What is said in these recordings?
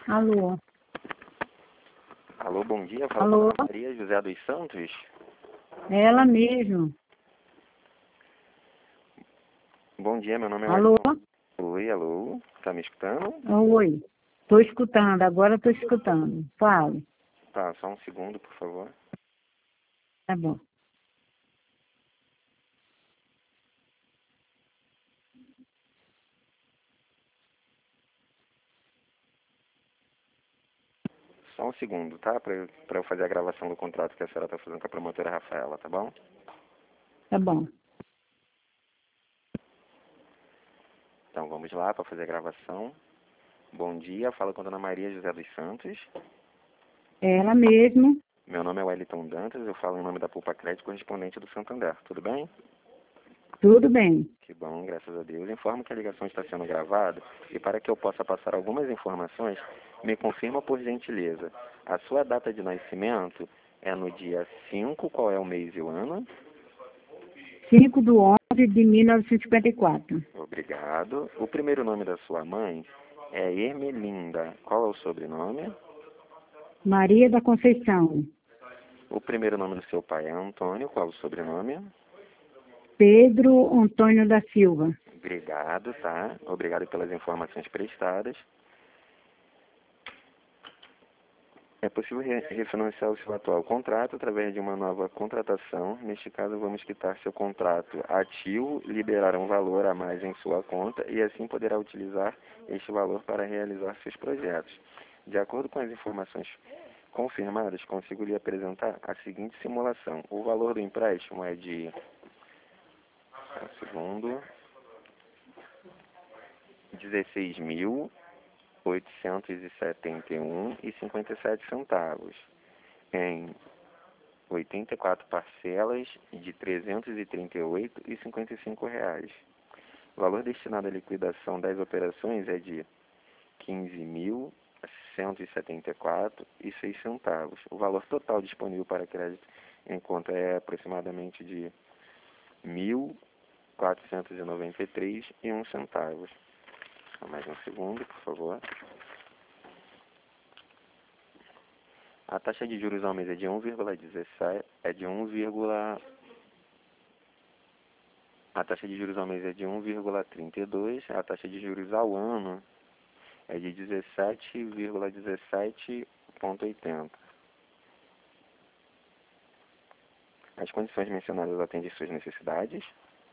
Alô? Alô, bom dia. Fala Alô? com a Maria José dos Santos. É ela mesmo. Bom dia, meu nome é Alô? Wellington. Oi, alô. Tá me escutando? Oi. Estou escutando, agora estou escutando. Fale. Tá, só um segundo, por favor. Tá bom. Só um segundo, tá? Pra eu fazer a gravação do contrato que a senhora tá fazendo com a promotora Rafaela, tá bom? Tá bom. Então vamos lá para fazer a gravação. Bom dia, fala com a dona Maria José dos Santos. É ela mesmo. Meu nome é Wellington Dantas, eu falo em nome da Poupa Crédito correspondente do Santander, tudo bem? Tudo bem. Que bom, graças a Deus. Informo que a ligação está sendo gravada e para que eu possa passar algumas informações, me confirma por gentileza. A sua data de nascimento é no dia 5, qual é o mês e o ano? 5/11/1954. Obrigado. O primeiro nome da sua mãe é Ermelinda. Qual é o sobrenome? Maria da Conceição. O primeiro nome do seu pai é Antônio. Qual é o sobrenome? Pedro Antônio da Silva. Obrigado, tá? Obrigado pelas informações prestadas. É possível refinanciar o seu atual contrato através de uma nova contratação. Neste caso, vamos quitar seu contrato ativo, liberar um valor a mais em sua conta e assim poderá utilizar este valor para realizar seus projetos. De acordo com as informações confirmadas, consigo lhe apresentar a seguinte simulação. O valor do empréstimo é de... Um segundo... 16.871,57 em 84 parcelas de R$ 338,55. O valor destinado à liquidação das operações é de R$ 15.174,06. O valor total disponível para crédito em conta é aproximadamente de R$ 1.493,01. Mais um segundo, por favor. A taxa de juros ao mês é de 1,17, a taxa de juros ao mês é de 1,32, a taxa de juros ao ano é de 17,17,80. As condições mencionadas atendem suas necessidades?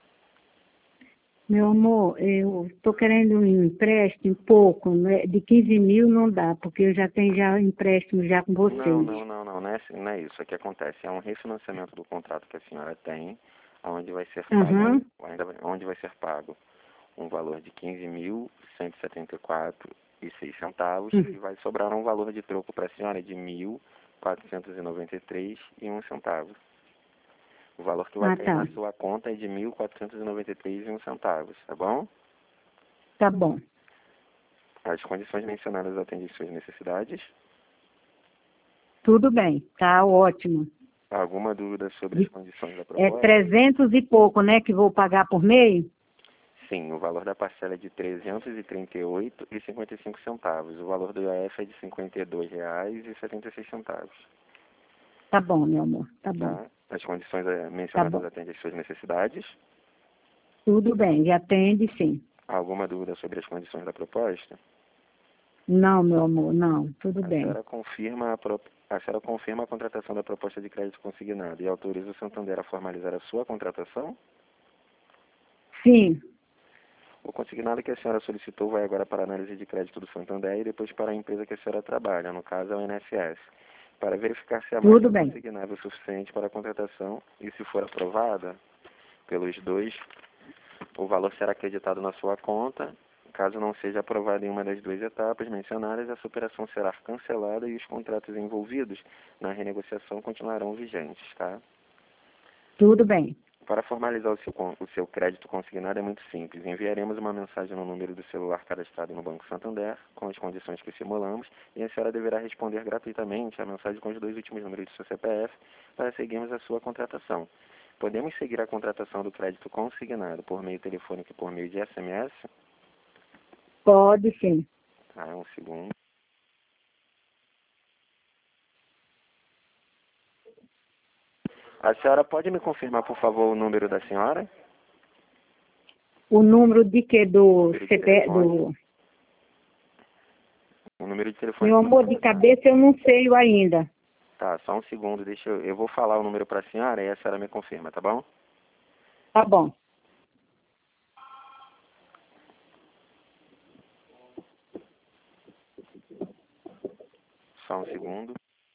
Meu amor, eu estou querendo um empréstimo pouco, né? De 15 mil não dá, porque eu já tenho já empréstimo já com vocês. Não é isso. O que acontece é um refinanciamento do contrato que a senhora tem, onde vai ser Uhum. onde vai ser pago um valor de R$ 15.174,06 e vai sobrar um valor de troco para a senhora de R$ 1.493,01. O valor que vai cair na sua conta é de R$ 1.493,01, tá bom? Tá bom. As condições mencionadas atendem suas necessidades? Tudo bem, tá ótimo. Alguma dúvida sobre as condições da proposta? É 300 e pouco, né, que vou pagar por mês? Sim, o valor da parcela é de R$ 338,55. O valor do IOF é de R$ 52,76. Tá bom, meu amor, tá bom. Tá? As condições mencionadas atendem às suas necessidades? Tudo bem, já atende sim. Alguma dúvida sobre as condições da proposta? Não, meu amor, não, tudo bem. A senhora confirma a contratação da proposta de crédito consignado e autoriza o Santander a formalizar a sua contratação? Sim. O consignado que a senhora solicitou vai agora para a análise de crédito do Santander e depois para a empresa que a senhora trabalha, no caso é o INSS, para verificar se a margem é consignável o suficiente para a contratação e, se for aprovada pelos dois, o valor será acreditado na sua conta. Caso não seja aprovada em uma das duas etapas mencionadas, essa operação será cancelada e os contratos envolvidos na renegociação continuarão vigentes, tá? Tudo bem. Para formalizar o seu crédito consignado é muito simples. Enviaremos uma mensagem no número do celular cadastrado no Banco Santander, com as condições que simulamos, e a senhora deverá responder gratuitamente a mensagem com os 2 últimos números do seu CPF para seguirmos a sua contratação. Podemos seguir a contratação do crédito consignado por meio telefônico e por meio de SMS? Pode sim. Tá, um segundo. A senhora pode me confirmar, por favor, o número da senhora? O número de que? Do CPF? O número de telefone. Meu amor, de cabeça eu não sei ainda. Tá, só um segundo, eu vou falar o número para a senhora e a senhora me confirma, tá bom? Tá bom. Só um segundo.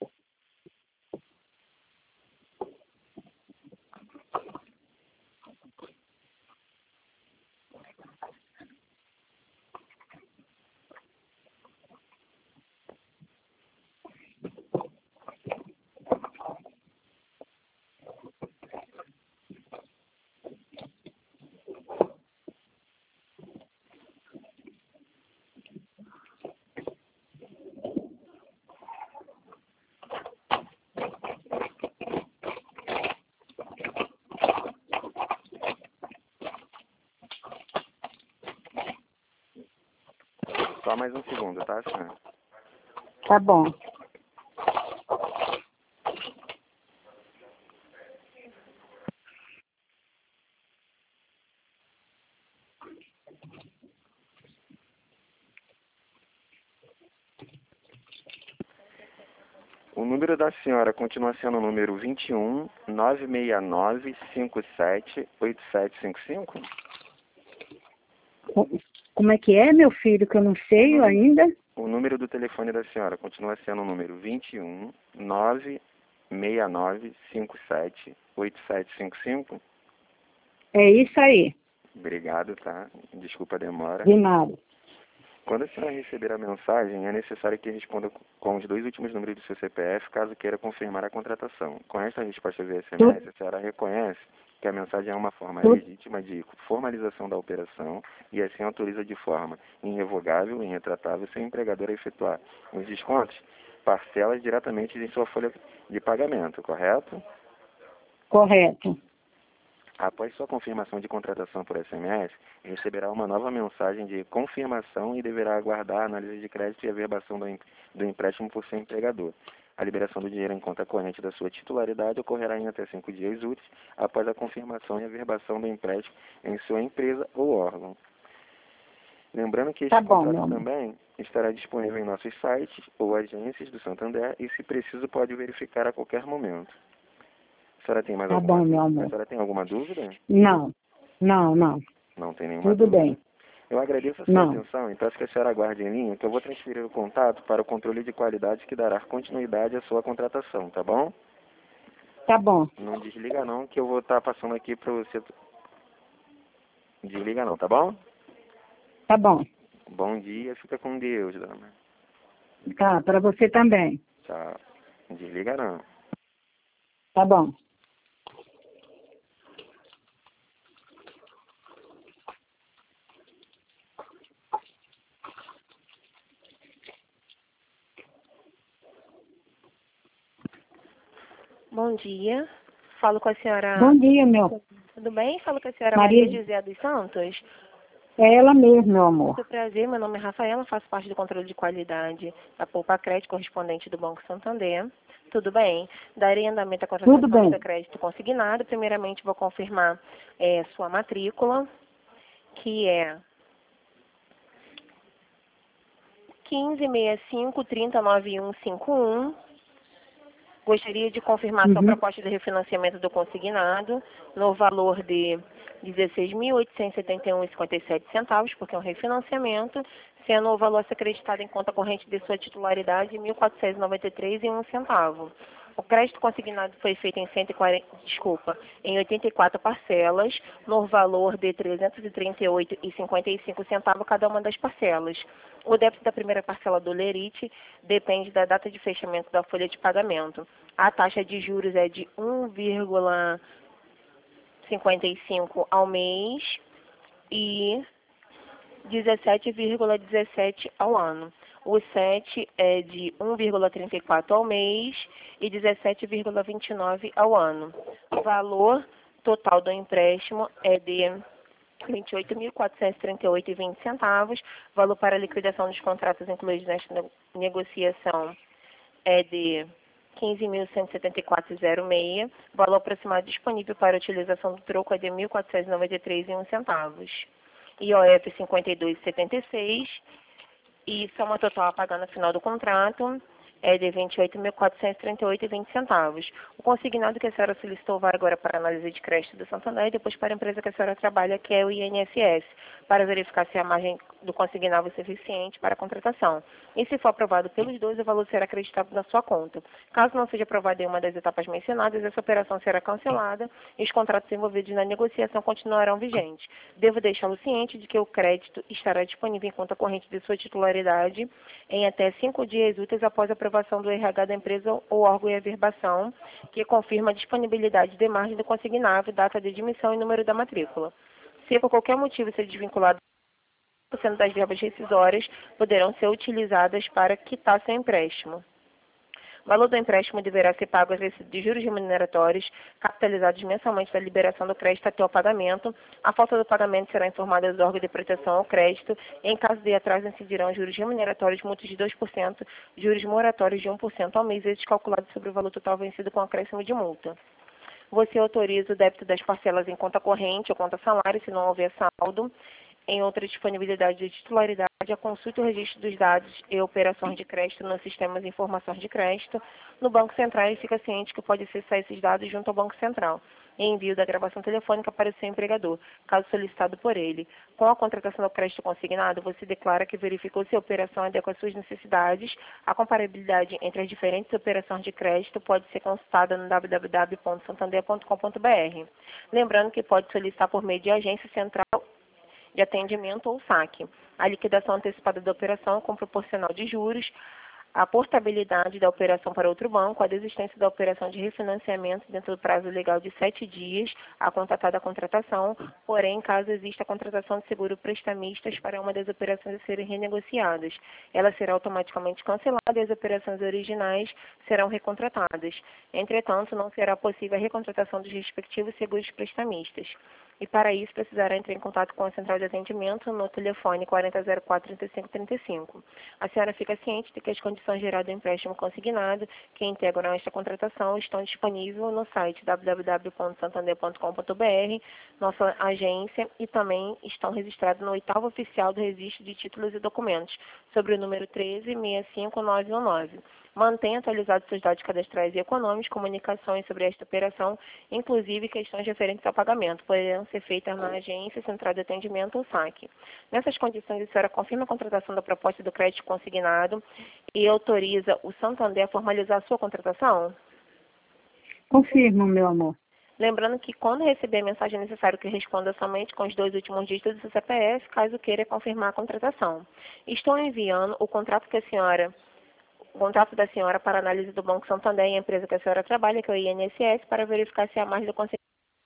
Só mais um segundo, tá, senhora? Tá bom. O número da senhora continua sendo o número 21 969 57 8755? Como é que é, meu filho, que eu não sei ainda? O número do telefone da senhora continua sendo o número 21 969 57 8755? É isso aí. Obrigado, tá? Desculpa a demora. De nada. Quando a senhora receber a mensagem, é necessário que responda com os 2 últimos números do seu CPF, caso queira confirmar a contratação. Com esta resposta via SMS, a senhora reconhece que a mensagem é uma forma legítima de formalização da operação e assim autoriza de forma irrevogável e irretratável seu empregador a efetuar os descontos, parcelas diretamente em sua folha de pagamento, correto? Correto. Após sua confirmação de contratação por SMS, receberá uma nova mensagem de confirmação e deverá aguardar a análise de crédito e a verbação do empréstimo por seu empregador. A liberação do dinheiro em conta corrente da sua titularidade ocorrerá em até 5 dias úteis após a confirmação e a verbação do empréstimo em sua empresa ou órgão. Lembrando que este contrato também estará disponível em nossos sites ou agências do Santander e, se preciso, pode verificar a qualquer momento. A senhora tem mais alguma dúvida? Meu amor. A senhora tem alguma dúvida? Não. Não tem nenhuma Tudo dúvida. bem. Eu agradeço a sua atenção e peço que a senhora aguarde em linha, que eu vou transferir o contato para o controle de qualidade que dará continuidade à sua contratação, tá bom? Tá bom. Não desliga não, que eu vou estar passando aqui para você. Desliga não, tá bom? Tá bom. Bom dia, fica com Deus, dona. Tá, para você também. Tchau. Desliga não. Tá bom. Bom dia. Falo com a senhora... Bom dia, meu. Tudo bem? Falo com a senhora Maria José dos Santos. É ela mesmo, meu amor. Muito prazer, meu nome é Rafaela, faço parte do controle de qualidade da Poupa Crédito, correspondente do Banco Santander. Tudo bem? Darei andamento à contratação do crédito consignado. Primeiramente, vou confirmar sua matrícula, que é 1565-309151. Gostaria de confirmar sua proposta de refinanciamento do consignado no valor de R$ 16.871,57, porque é um refinanciamento, sendo o valor a ser acreditado em conta corrente de sua titularidade R$ 1.493,01. O crédito consignado foi feito em 84 parcelas, no valor de R$ 338,55 cada uma das parcelas. O débito da primeira parcela do Lerite depende da data de fechamento da folha de pagamento. A taxa de juros é de 1,55 ao mês e 17,17 ao ano. O 7 é de 1,34 ao mês e 17,29 ao ano. O valor total do empréstimo é de R$ 28.438,20. Valor para liquidação dos contratos incluídos nesta negociação é de 15.174,06. Valor aproximado disponível para utilização do troco é de R$ 1.493,01. IOF 52,76. E soma total a pagar no final do contrato é de R$ 28.438,20. O consignado que a senhora solicitou vai agora para a análise de crédito do Santander e depois para a empresa que a senhora trabalha, que é o INSS, para verificar se a margem do consignado é suficiente para a contratação. E se for aprovado pelos dois, o valor será acreditado na sua conta. Caso não seja aprovado em uma das etapas mencionadas, essa operação será cancelada e os contratos envolvidos na negociação continuarão vigentes. Devo deixá-lo ciente de que o crédito estará disponível em conta corrente de sua titularidade em até 5 dias úteis após a aprovação do RH da empresa ou órgão e averbação, que confirma a disponibilidade de margem do consignável, data de admissão e número da matrícula. Se por qualquer motivo ser desvinculado, 100% das verbas rescisórias poderão ser utilizadas para quitar seu empréstimo. O valor do empréstimo deverá ser pago aos recebidos de juros remuneratórios, capitalizados mensalmente da liberação do crédito até o pagamento. A falta do pagamento será informada aos órgãos de proteção ao crédito. Em caso de atraso, incidirão juros remuneratórios, multas de 2%, juros moratórios de 1% ao mês, vezes calculados sobre o valor total vencido com acréscimo de multa. Você autoriza o débito das parcelas em conta corrente ou conta salário, se não houver saldo. Em outra disponibilidade de titularidade, a consulta e o registro dos dados e operações de crédito nos sistemas de informações de crédito. No Banco Central, ele fica ciente que pode acessar esses dados junto ao Banco Central, e envio da gravação telefônica para o seu empregador, caso solicitado por ele. Com a contratação do crédito consignado, você declara que verificou se a operação adequa às suas necessidades. A comparabilidade entre as diferentes operações de crédito pode ser consultada no www.santander.com.br. Lembrando que pode solicitar por meio de agência central de atendimento ou saque, a liquidação antecipada da operação com proporcional de juros, a portabilidade da operação para outro banco, a desistência da operação de refinanciamento dentro do prazo legal de 7 dias, a contatada a contratação, porém, caso exista a contratação de seguro prestamistas para uma das operações a serem renegociadas, ela será automaticamente cancelada e as operações originais serão recontratadas. Entretanto, não será possível a recontratação dos respectivos seguros prestamistas. E para isso precisará entrar em contato com a central de atendimento no telefone 4004-3535. A senhora fica ciente de que as condições gerais do empréstimo consignado que integram esta contratação estão disponíveis no site www.santander.com.br, nossa agência, e também estão registrados no 8º oficial do registro de títulos e documentos, sobre o número 1365919. Mantenha atualizados seus dados cadastrais e econômicos, comunicações sobre esta operação, inclusive questões referentes ao pagamento, poderão ser feitas na agência, central de atendimento ou saque. Nessas condições, a senhora confirma a contratação da proposta do crédito consignado e autoriza o Santander a formalizar a sua contratação? Confirmo, meu amor. Lembrando que quando receber a mensagem é necessário que responda somente com os 2 últimos dígitos do seu CPF, caso queira confirmar a contratação. Estou enviando o contrato da senhora para análise do Banco Santander e a empresa que a senhora trabalha, que é o INSS, para verificar se a margem do consignado.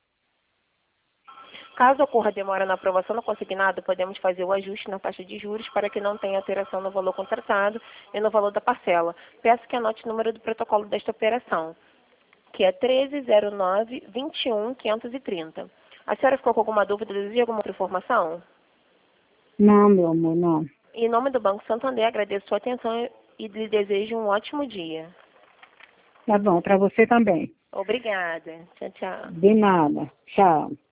Caso ocorra demora na aprovação do consignado, podemos fazer o ajuste na taxa de juros para que não tenha alteração no valor contratado e no valor da parcela. Peço que anote o número do protocolo desta operação, que é 1309-21-530. A senhora ficou com alguma dúvida, deseja alguma outra informação? Não, meu amor, não. Em nome do Banco Santander, agradeço sua atenção e lhe desejo um ótimo dia. Tá bom, para você também. Obrigada. Tchau, tchau. De nada. Tchau.